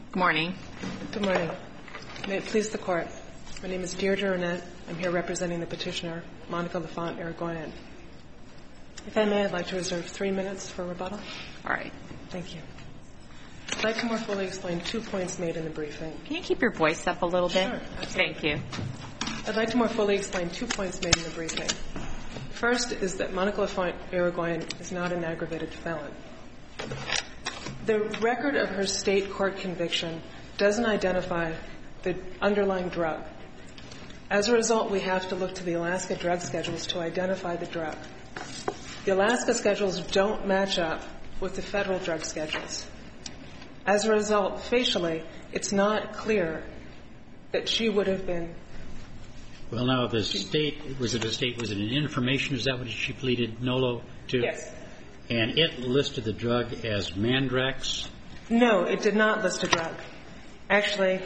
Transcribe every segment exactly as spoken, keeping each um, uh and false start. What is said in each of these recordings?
Good morning. Good morning. May it please the Court. My name is Deirdre Arnett. I'm here representing the petitioner, Monica Lafont-Irigoyen. If I may, I'd like to reserve three minutes for rebuttal. All right. Thank you. I'd like to more fully explain two points made in the briefing. Can you keep your voice up a little bit? Sure. Thank you. I'd like to more fully explain two points made in the briefing. First is that Monica Lafont-Irigoyen is not an aggravated felon. The record of her state court conviction doesn't identify the underlying drug. As a result, we have to look to the Alaska drug schedules to identify the drug. The Alaska schedules don't match up with the federal drug schedules. As a result, facially, it's not clear that she would have been. Well, now, the state, was it a state, was it an information? Is that what she pleaded NOLO to? Yes. And it listed the drug as Mandrax? No, it did not list a drug. Actually,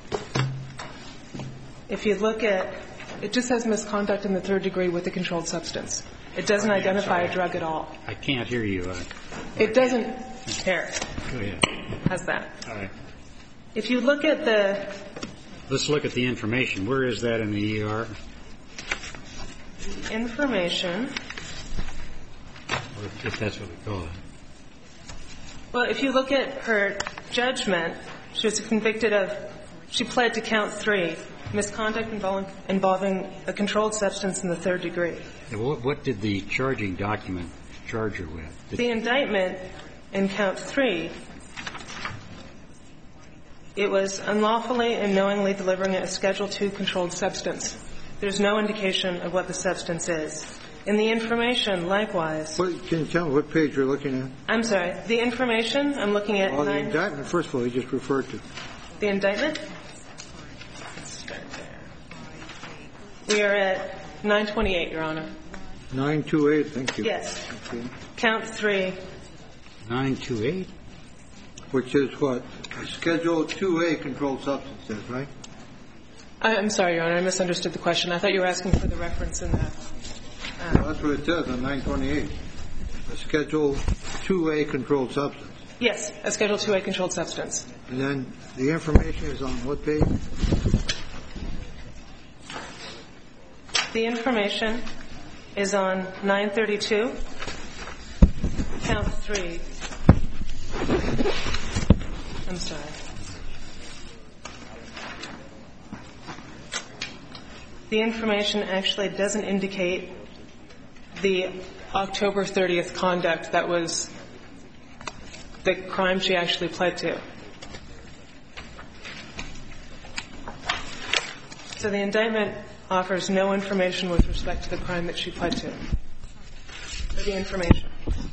if you look at, it just says misconduct in the third degree with a controlled substance. It doesn't okay, identify a drug at all. I can't hear you. Uh, it doesn't. Here. Go ahead. How's that? All right. If you look at the. Let's look at the information. Where is that in the E R? The information. Or if that's what we call it. Well, if you look at her judgment, she was convicted of, she pled to count three, misconduct involving, involving a controlled substance in the third degree. And what, what did the charging document charge her with? Did the indictment in count three, it was unlawfully and knowingly delivering a Schedule two controlled substance. There's no indication of what the substance is. In the information, likewise. What, can you tell me what page you're looking at? I'm sorry. The information I'm looking at. Oh, the indictment, first of all, you just referred to. The indictment? Let's start there. We are at nine twenty-eight, Your Honor. nine twenty-eight, thank you. Yes. Okay. Count three. nine twenty-eight? Which is what? Schedule two A controlled substances, right? I'm sorry, Your Honor. I misunderstood the question. I thought you were asking for the reference in that. Uh, well, that's what it says on nine twenty-eight. A Schedule two A controlled substance. Yes, a Schedule two A controlled substance. And then the information is on what page? The information is on nine thirty-two, count three. I'm sorry. The information actually doesn't indicate the October thirtieth conduct that was the crime she actually pled to. So the indictment offers no information with respect to the crime that she pled to. Or the information.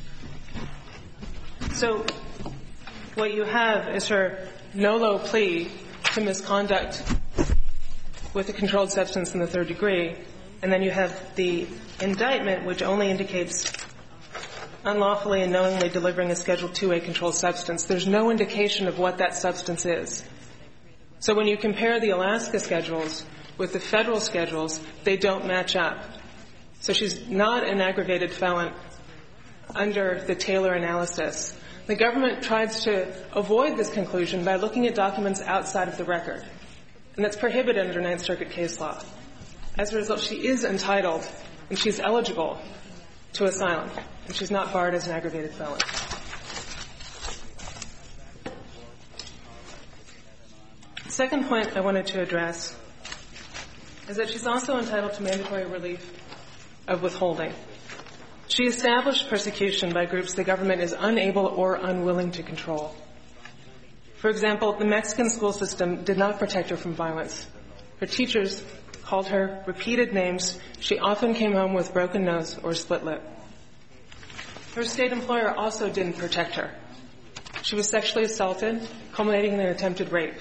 So what you have is her NOLO plea to misconduct with a controlled substance in the third degree, and then you have the indictment, which only indicates unlawfully and knowingly delivering a Schedule two A controlled substance. There's no indication of what that substance is. So when you compare the Alaska schedules with the federal schedules, they don't match up. So she's not an aggravated felon under the Taylor analysis. The government tries to avoid this conclusion by looking at documents outside of the record. And that's prohibited under Ninth Circuit case law. As a result, she is entitled and she's eligible to asylum, and she's not barred as an aggravated felon. The second point I wanted to address is that she's also entitled to mandatory relief of withholding. She established persecution by groups the government is unable or unwilling to control. For example, the Mexican school system did not protect her from violence. Her teachers called her repeated names. She often came home with broken nose or split lip. Her state employer also didn't protect her. She was sexually assaulted, culminating in an attempted rape.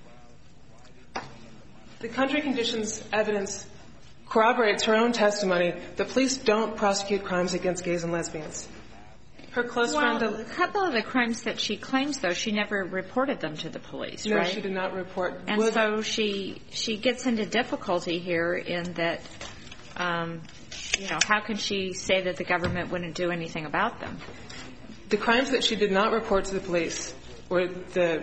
The country conditions evidence corroborates her own testimony that police don't prosecute crimes against gays and lesbians. Her close well, friend... a couple of the crimes that she claims, though, she never reported them to the police, no, right? No, she did not report. And well, so she she gets into difficulty here in that, um, you know, how can she say that the government wouldn't do anything about them? The crimes that she did not report to the police were the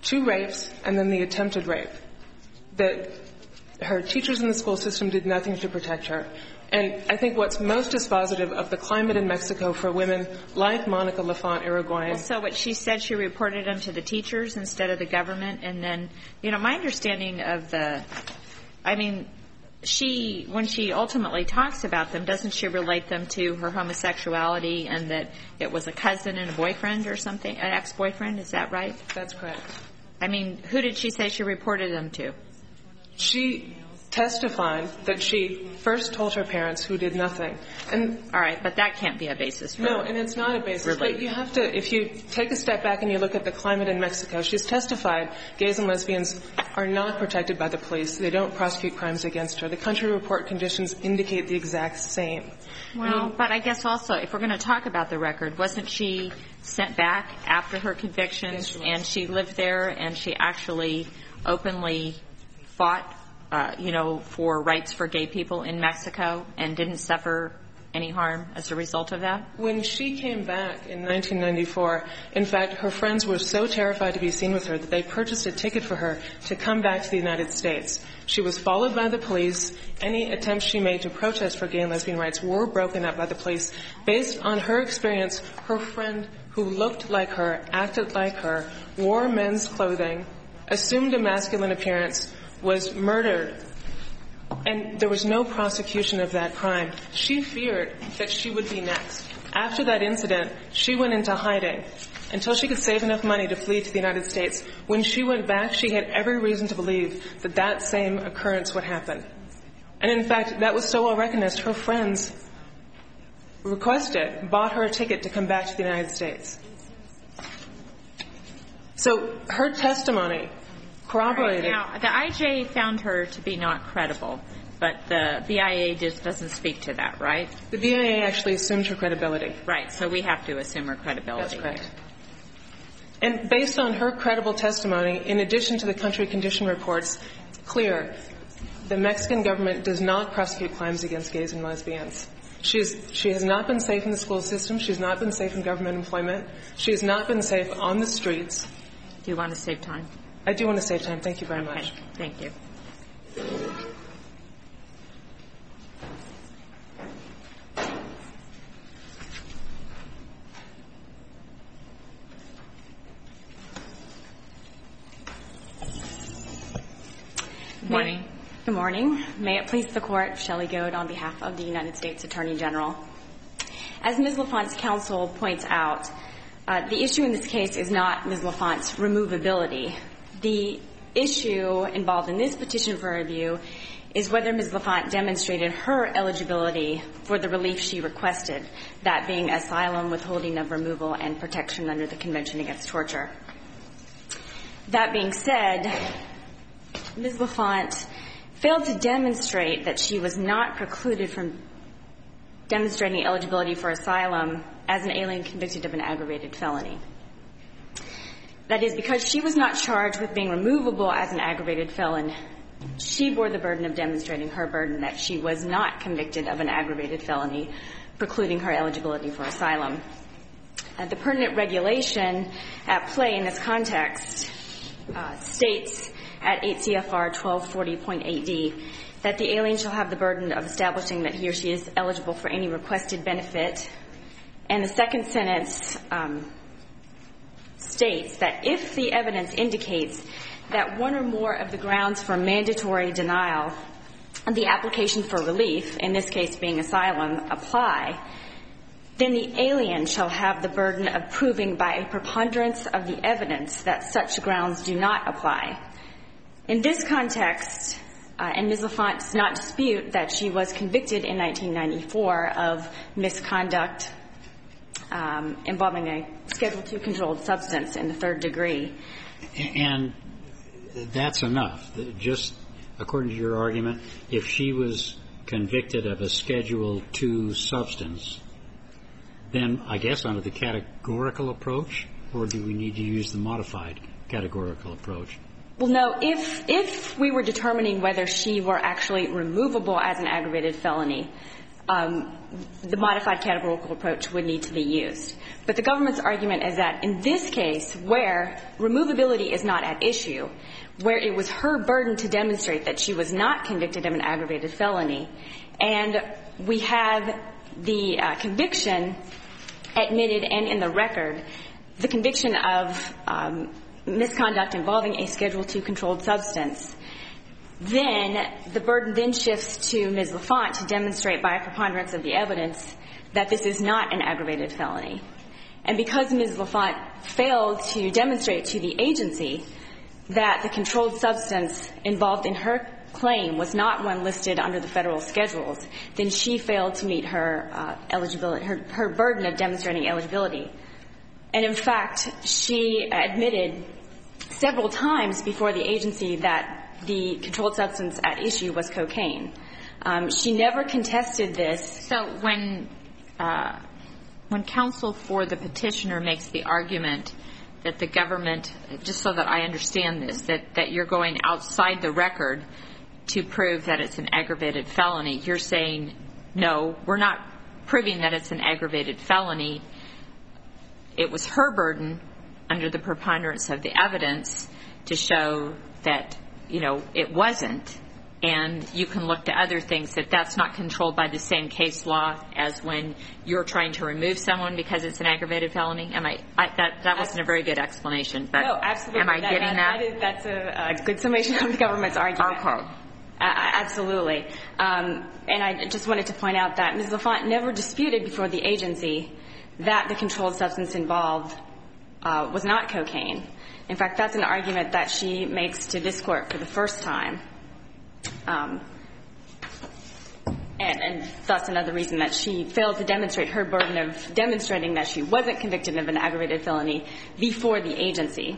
two rapes and then the attempted rape, that her teachers in the school system did nothing to protect her. And I think what's most dispositive of the climate in Mexico for women like Monica Lafont Irigoyen. Well, so what she said, she reported them to the teachers instead of the government. And then, you know, my understanding of the, I mean, she, when she ultimately talks about them, doesn't she relate them to her homosexuality and that it was a cousin and a boyfriend or something, an ex-boyfriend? Is that right? That's correct. I mean, who did she say she reported them to? She testified that she first told her parents, who did nothing. And all right, but that can't be a basis for no, and it's not a basis. Really? But you have to, if you take a step back and you look at the climate in Mexico, she's testified gays and lesbians are not protected by the police. They don't prosecute crimes against her. The country report conditions indicate the exact same. Well, I mean, but I guess also, if we're going to talk about the record, wasn't she sent back after her conviction? Yes, she was. And she lived there and she actually openly fought Uh, you know, for rights for gay people in Mexico and didn't suffer any harm as a result of that? When she came back in nineteen ninety-four, in fact, her friends were so terrified to be seen with her that they purchased a ticket for her to come back to the United States. She was followed by the police. Any attempts she made to protest for gay and lesbian rights were broken up by the police. Based on her experience, her friend who looked like her, acted like her, wore men's clothing, assumed a masculine appearance, was murdered, and there was no prosecution of that crime. She feared that she would be next. After that incident, she went into hiding until she could save enough money to flee to the United States. When she went back, she had every reason to believe that that same occurrence would happen. And in fact, that was so well recognized, her friends requested, bought her a ticket to come back to the United States. So her testimony corroborated. Right. Now, the I J found her to be not credible, but the B I A just doesn't speak to that, right? The B I A actually assumed her credibility. Right, so we have to assume her credibility. That's correct. And based on her credible testimony, in addition to the country condition reports, it's clear the Mexican government does not prosecute crimes against gays and lesbians. She, is, she has not been safe in the school system. She has not been safe in government employment. She has not been safe on the streets. Do you want to save time? I do want to save time. Thank you very Okay. much. Thank you. Good morning. Good morning. May it please the Court, Shelley Goad on behalf of the United States Attorney General. As Miz Lafont's counsel points out, uh, the issue in this case is not Miz Lafont's removability. The issue involved in this petition for review is whether Miz Lafont demonstrated her eligibility for the relief she requested, that being asylum, withholding of removal, and protection under the Convention Against Torture. That being said, Miz Lafont failed to demonstrate that she was not precluded from demonstrating eligibility for asylum as an alien convicted of an aggravated felony. That is, because she was not charged with being removable as an aggravated felon, she bore the burden of demonstrating her burden that she was not convicted of an aggravated felony, precluding her eligibility for asylum. Uh, the pertinent regulation at play in this context uh, states at eight C F R twelve forty point eight D that the alien shall have the burden of establishing that he or she is eligible for any requested benefit. And the second sentence um, states that if the evidence indicates that one or more of the grounds for mandatory denial of the application for relief, in this case being asylum, apply, then the alien shall have the burden of proving by a preponderance of the evidence that such grounds do not apply. In this context, uh, and Miz Lafont does not dispute that she was convicted in nineteen ninety-four of misconduct um, involving a Schedule two controlled substance in the third degree. And that's enough. Just according to your argument, if she was convicted of a Schedule two substance, then I guess under the categorical approach, or do we need to use the modified categorical approach? Well, no. If if we were determining whether she were actually removable as an aggravated felony, um, the modified categorical approach would need to be used. But the government's argument is that in this case, where removability is not at issue, where it was her burden to demonstrate that she was not convicted of an aggravated felony, and we have the uh, conviction admitted and in the record, the conviction of um, misconduct involving a Schedule two controlled substance, then the burden then shifts to Miz LaFont to demonstrate by a preponderance of the evidence that this is not an aggravated felony. And because Miz LaFont failed to demonstrate to the agency that the controlled substance involved in her claim was not one listed under the federal schedules, then she failed to meet her uh, eligibility, her, her burden of demonstrating eligibility. And in fact, she admitted several times before the agency that the controlled substance at issue was cocaine. Um, she never contested this. So when uh, when counsel for the petitioner makes the argument that the government, just so that I understand this, that, that you're going outside the record to prove that it's an aggravated felony, you're saying, no, we're not proving that it's an aggravated felony. It was her burden under the preponderance of the evidence to show that, you know, it wasn't. And you can look to other things that that's not controlled by the same case law as when you're trying to remove someone because it's an aggravated felony. Am I, I that that wasn't a very good explanation, but no, absolutely. Am I that, getting that? that? that is, that's a, a good summation of the government's argument. Okay. Uh, absolutely. Um, and I just wanted to point out that Miz LaFont never disputed before the agency that the controlled substance involved uh, was not cocaine. In fact, that's an argument that she makes to this court for the first time. Um, and, and thus another reason that she failed to demonstrate her burden of demonstrating that she wasn't convicted of an aggravated felony before the agency.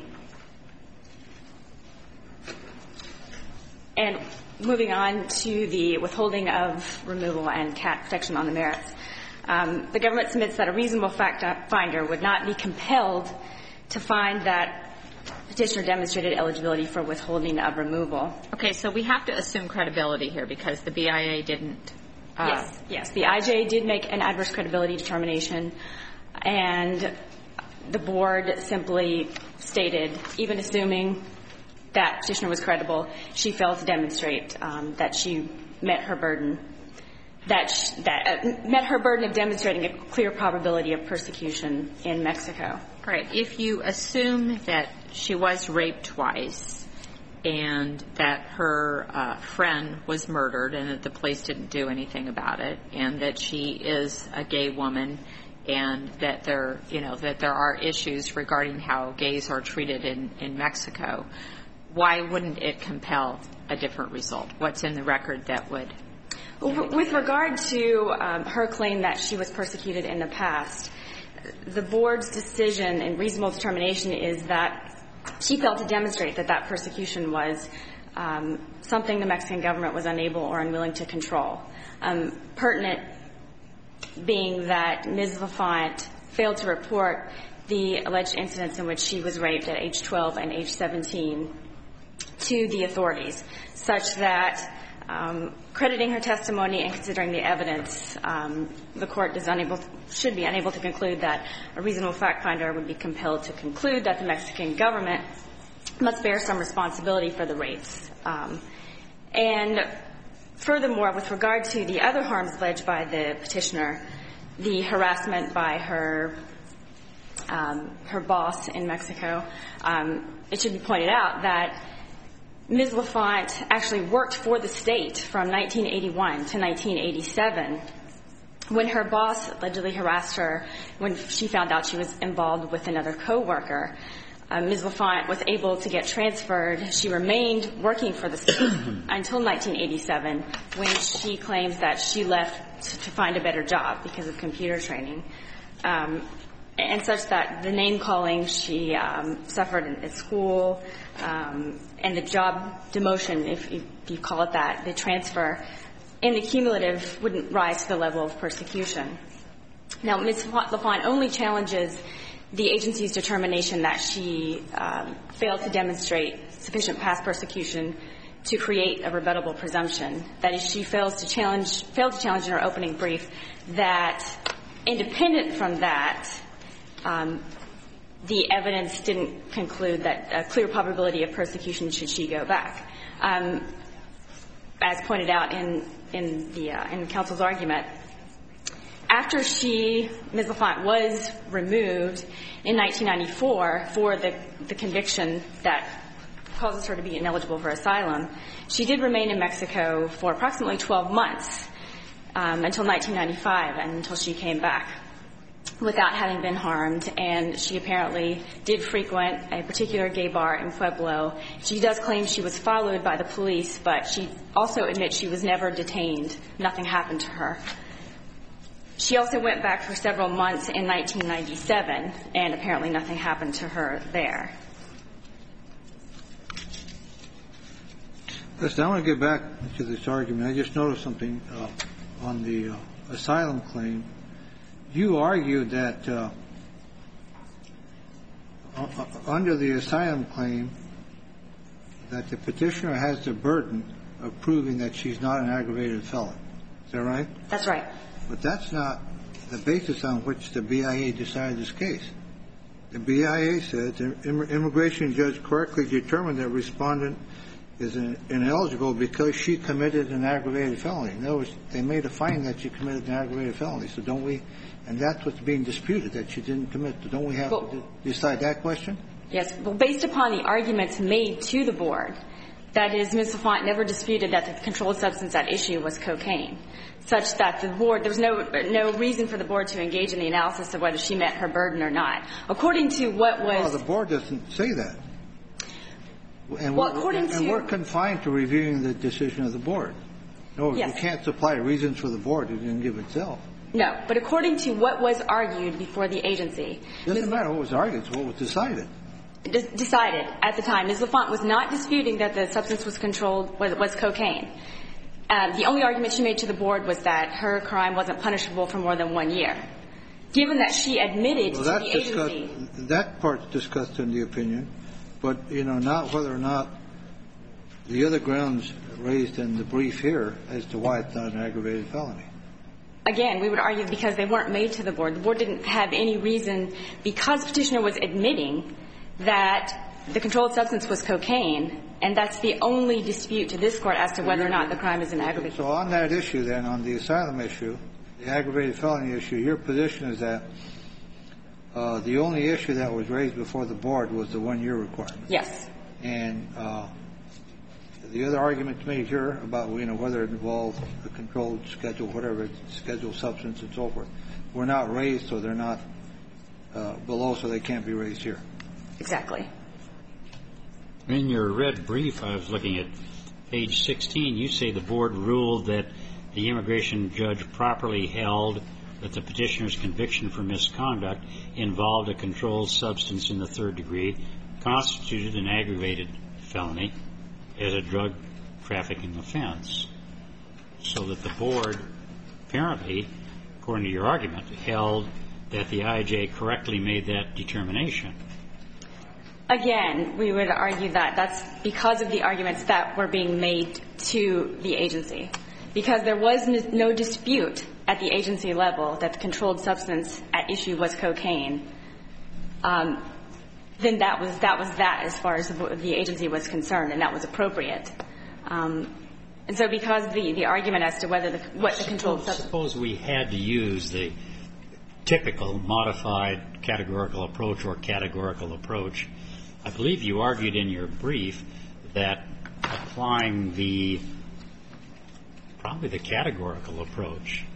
And moving on to the withholding of removal and cat protection on the merits, um, the government submits that a reasonable fact finder would not be compelled to find that petitioner demonstrated eligibility for withholding of removal. Okay, so we have to assume credibility here because the B I A didn't. Uh, yes, yes. The I J did make an adverse credibility determination, and the board simply stated, even assuming that petitioner was credible, she failed to demonstrate um, that she met her burden, that, she, that uh, met her burden of demonstrating a clear probability of persecution in Mexico. All right. If you assume that she was raped twice and that her uh, friend was murdered and that the police didn't do anything about it and that she is a gay woman and that there, you know, that there are issues regarding how gays are treated in, in Mexico, why wouldn't it compel a different result? What's in the record that would? Well, with regard to um, her claim that she was persecuted in the past, the board's decision and reasonable determination is that she failed to demonstrate that that persecution was um, something the Mexican government was unable or unwilling to control. Um, pertinent being that Miz LaFont failed to report the alleged incidents in which she was raped at age twelve and age seventeen to the authorities, such that Um, crediting her testimony and considering the evidence, um, the court is unable, to, should be unable to conclude that a reasonable fact finder would be compelled to conclude that the Mexican government must bear some responsibility for the rapes. Um, and furthermore, with regard to the other harms alleged by the petitioner, the harassment by her um, her boss in Mexico, um, it should be pointed out that Miz LaFont actually worked for the state from nineteen eighty-one to nineteen eighty-seven. When her boss allegedly harassed her, when she found out she was involved with another coworker, uh, Miz LaFont was able to get transferred. She remained working for the state until nineteen eighty-seven, when she claims that she left to, to find a better job because of computer training. Um, and such that the name-calling she um, suffered at school um, and the job demotion, if you, if you call it that, the transfer, in the cumulative wouldn't rise to the level of persecution. Now, Miz LaFont only challenges the agency's determination that she um, failed to demonstrate sufficient past persecution to create a rebuttable presumption. That is, she fails to challenge, failed to challenge in her opening brief that, independent from that, um, the evidence didn't conclude that a clear probability of persecution should she go back. Um, as pointed out in in the uh, in counsel's argument, after she, Miz LaFont, was removed in nineteen ninety-four for the the conviction that causes her to be ineligible for asylum, she did remain in Mexico for approximately twelve months um, until nineteen ninety-five, and until she came back without having been harmed. And she apparently did frequent a particular gay bar in Pueblo. She does claim she was followed by the police, but she also admits she was never detained. Nothing happened to her. She also went back for several months in nineteen ninety-seven, and apparently nothing happened to her there. Listen, I want to get back to this argument. I just noticed something uh, on the uh, asylum claim. You argued that uh, uh, under the asylum claim that the petitioner has the burden of proving that she's not an aggravated felon. Is that right? That's right. But that's not the basis on which the B I A decided this case. The B I A said the immigration judge correctly determined that respondent is ineligible because she committed an aggravated felony. In other words, they made a finding that she committed an aggravated felony. So don't we – and that's what's being disputed, that she didn't commit. Don't we have well, to decide that question? Yes. Well, based upon the arguments made to the board, that is, Miz LaFont never disputed that the controlled substance at issue was cocaine, such that the board – there was no, no reason for the board to engage in the analysis of whether she met her burden or not. According to what was – Well, the board doesn't say that. And, well, we're, according and, to, and we're confined to reviewing the decision of the board. No, yes. You can't supply reasons for the board it didn't give itself. No, but according to what was argued before the agency. It doesn't matter what was argued, it's what was decided. De- decided at the time. Miz LaFont was not disputing that the substance was controlled, was, was cocaine. Uh, the only argument she made to the board was that her crime wasn't punishable for more than one year. Given that she admitted well, to that's the agency. That part's discussed in the opinion. But, you know, not whether or not the other grounds raised in the brief here as to why it's not an aggravated felony. Again, we would argue because they weren't made to the board. The board didn't have any reason, because Petitioner was admitting that the controlled substance was cocaine, and that's the only dispute to this Court as to whether or not the crime is an aggravated felony. So on that issue, then, on the asylum issue, the aggravated felony issue, your position is that Uh, the only issue that was raised before the board was the one-year requirement. Yes. And uh, the other argument made here about, you know, whether it involved the controlled schedule, whatever, scheduled substance and so forth, were not raised, so they're not uh, below, so they can't be raised here. Exactly. In your red brief, I was looking at page sixteen, you say the board ruled that the immigration judge properly held that the petitioner's conviction for misconduct involved a controlled substance in the third degree, constituted an aggravated felony as a drug trafficking offense, so that the board apparently, according to your argument, held that the I J correctly made that determination. Again, we would argue that that's because of the arguments that were being made to the agency, because there was no dispute at the agency level that the controlled substance at issue was cocaine. Um, then that was that was that as far as the, the agency was concerned, and that was appropriate. Um, and so, because the the argument as to whether the what the controlled suppose, substance. Suppose we had to use the typical modified categorical approach or categorical approach. I believe you argued in your brief that applying the probably the categorical approach,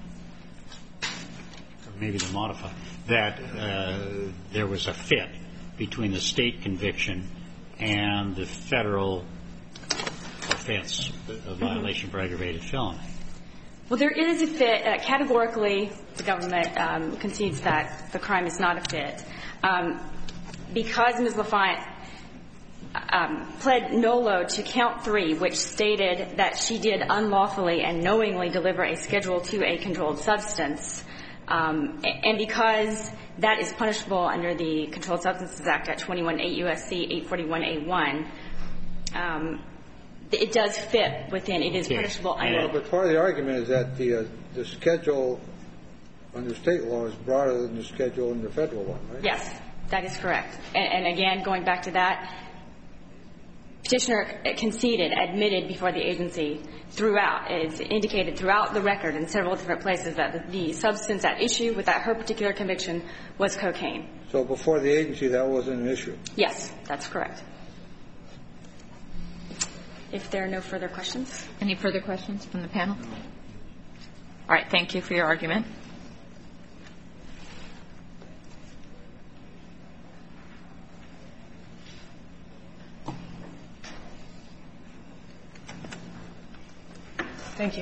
or maybe the modified, that uh, there was a fit between the state conviction and the federal offense of violation for aggravated felony. Well, there is a fit. Uh, categorically, the government um, concedes that the crime is not a fit. Um, because Miz LaFont um, pled nolo to count three, which stated that she did unlawfully and knowingly deliver a Schedule two A controlled substance, um, and because that is punishable under the Controlled Substances Act at twenty-one eight U S C eight forty-one A one, um, it does fit within, it is punishable under. Well, but part of the argument is that the, uh, the schedule under state law is broader than the schedule under federal law, right? Yes, that is correct. And, and again, going back to that, Petitioner conceded, admitted before the agency throughout, it's indicated throughout the record in several different places that the, the substance at issue with that her particular conviction was cocaine. So before the agency, that wasn't an issue? Yes, that's correct. If there are no further questions. Any further questions from the panel? All right. Thank you for your argument. Thank you.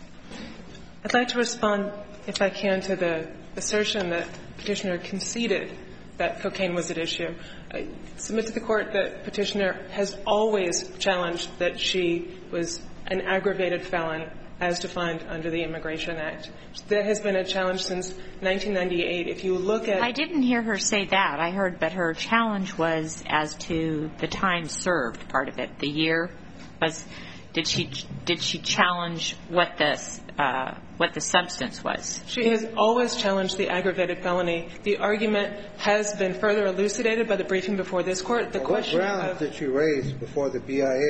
I'd like to respond, if I can, to the assertion that Petitioner conceded that cocaine was at issue. I submit to the Court that Petitioner has always challenged that she was an aggravated felon as defined under the Immigration Act. That has been a challenge since nineteen ninety-eight. If you look at — I didn't hear her say that. I heard that her challenge was as to the time served part of it. The year was — did she did she challenge what the uh, what the substance was? She has always challenged the aggravated felony. The argument has been further elucidated by the briefing before this Court. The well, question what grounds of, did she raise before the B I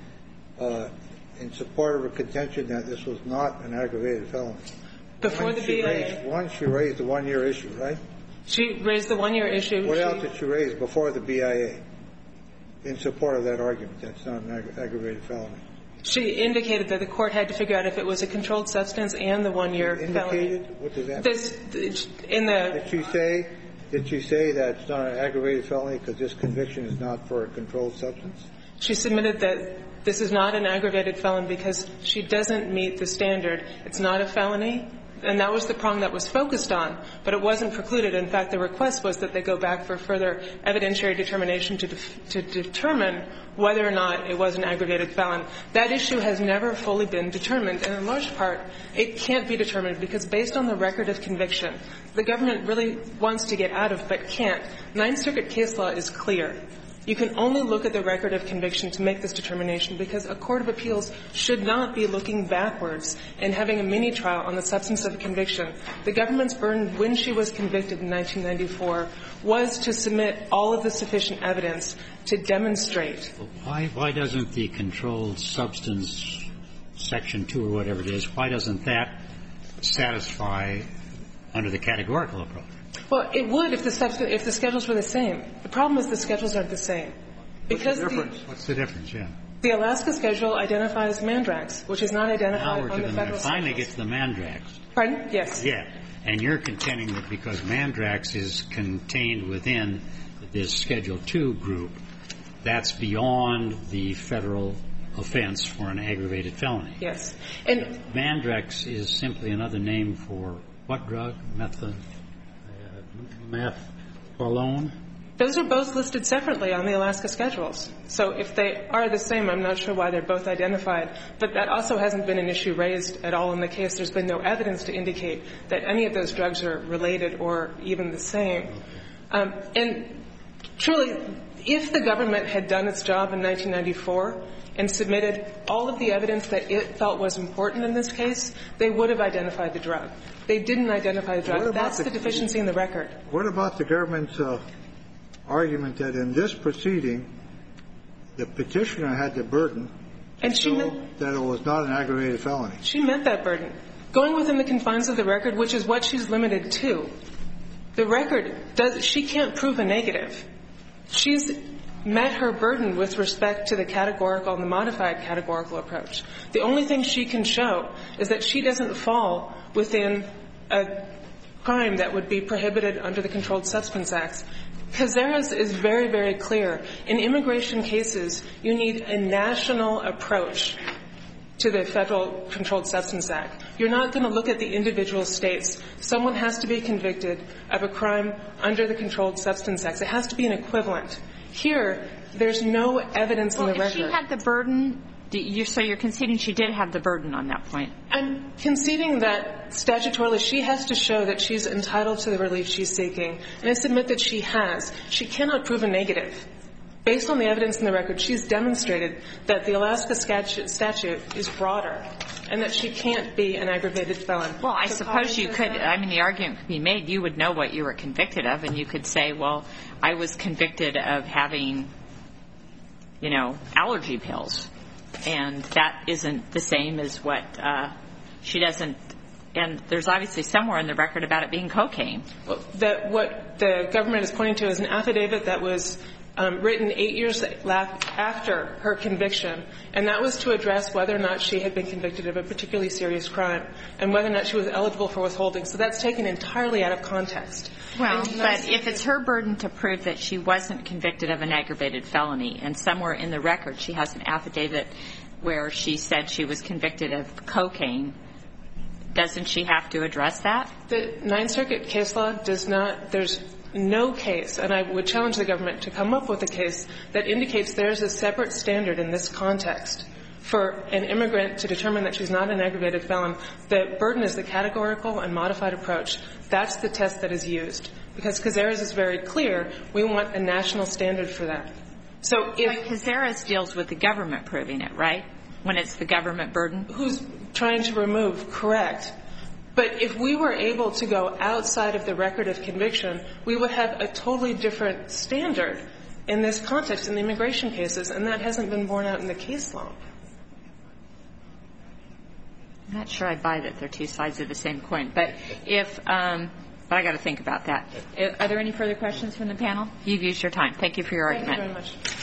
A uh, in support of her contention that this was not an aggravated felony? Before one, the B I A, raised, one, she raised the one-year issue, right? She raised the one-year issue. What she, else did she raise before the B I A in support of that argument? That's not an ag- aggravated felony. She indicated that the Court had to figure out if it was a controlled substance and the one-year felony. Indicated? What does that this, in the, Did she say, did she say that it's not an aggravated felony because this conviction is not for a controlled substance? She submitted that this is not an aggravated felon because she doesn't meet the standard. It's not a felony, and that was the prong that was focused on, but it wasn't precluded. In fact, the request was that they go back for further evidentiary determination to, def- to determine whether or not it was an aggravated felon. That issue has never fully been determined, and in large part, it can't be determined because based on the record of conviction, the government really wants to get out of but can't. Ninth Circuit case law is clear. You can only look at the record of conviction to make this determination because a court of appeals should not be looking backwards and having a mini-trial on the substance of a conviction. The government's burden when she was convicted in nineteen ninety-four was to submit all of the sufficient evidence to demonstrate. Why, why doesn't the controlled substance section two or whatever it is, why doesn't that satisfy under the categorical approach? Well, it would if the substance, if the schedules were the same. The problem is the schedules aren't the same. Because What's the difference? The, What's the difference? Yeah. The Alaska schedule identifies mandrax, which is not identified now we're on to the the, federal finally schedules. get to the mandrax. Pardon? Yes. Yeah. And you're contending that because mandrax is contained within this Schedule two group, that's beyond the federal offense for an aggravated felony. Yes. And mandrax is simply another name for what drug? Method, uh, methadone? those are both listed separately on the Alaska schedules. So if they are the same, I'm not sure why they're both identified. But that also hasn't been an issue raised at all in the case. There's been no evidence to indicate that any of those drugs are related or even the same. Um, and truly, if the government had done its job in nineteen ninety-four and submitted all of the evidence that it felt was important in this case, they would have identified the drug. They didn't identify the drug. That's the, the deficiency in the record. What about the government's uh, argument that in this proceeding, the petitioner had the burden and to she show met, that it was not an aggravated felony? She met that burden. Going within the confines of the record, which is what she's limited to, the record does, she can't prove a negative. She's met her burden with respect to the categorical and the modified categorical approach. The only thing she can show is that she doesn't fall within a crime that would be prohibited under the Controlled Substance Act. Cazares is very, very clear. In immigration cases, you need a national approach to the Federal Controlled Substance Act. You're not going to look at the individual states. Someone has to be convicted of a crime under the Controlled Substance Act. It has to be an equivalent. Here, there's no evidence well, in the if record. She had the burden. You, so you're conceding she did have the burden on that point. I'm conceding that statutorily she has to show that she's entitled to the relief she's seeking. And I submit that she has. She cannot prove a negative. Based on the evidence in the record, she's demonstrated that the Alaska statute, statute is broader and that she can't be an aggravated felon. Well, I so suppose you could, I mean, the argument could be made, you would know what you were convicted of, and you could say, well, I was convicted of having, you know, allergy pills. And that isn't the same as what uh, she doesn't, and there's obviously somewhere in the record about it being cocaine. Well, that what the government is pointing to is an affidavit that was um, written eight years after her conviction, and that was to address whether or not she had been convicted of a particularly serious crime and whether or not she was eligible for withholding. So that's taken entirely out of context. Well, but if it's her burden to prove that she wasn't convicted of an aggravated felony, and somewhere in the record she has an affidavit where she said she was convicted of cocaine, doesn't she have to address that? The Ninth Circuit case law does not, there's no case, and I would challenge the government to come up with a case that indicates there's a separate standard in this context for an immigrant to determine that she's not an aggravated felon. The burden is the categorical and modified approach. That's the test that is used. Because Cazares is very clear, we want a national standard for that. So if But Cazares deals with the government proving it, right? When it's the government burden? Who's trying to remove, correct. But if we were able to go outside of the record of conviction, we would have a totally different standard in this context in the immigration cases, and that hasn't been borne out in the case law. I'm not sure I buy that they're two sides of the same coin. But if, um, but I got to think about that. Are there any further questions from the panel? You've used your time. Thank you for your argument. Thank you very much.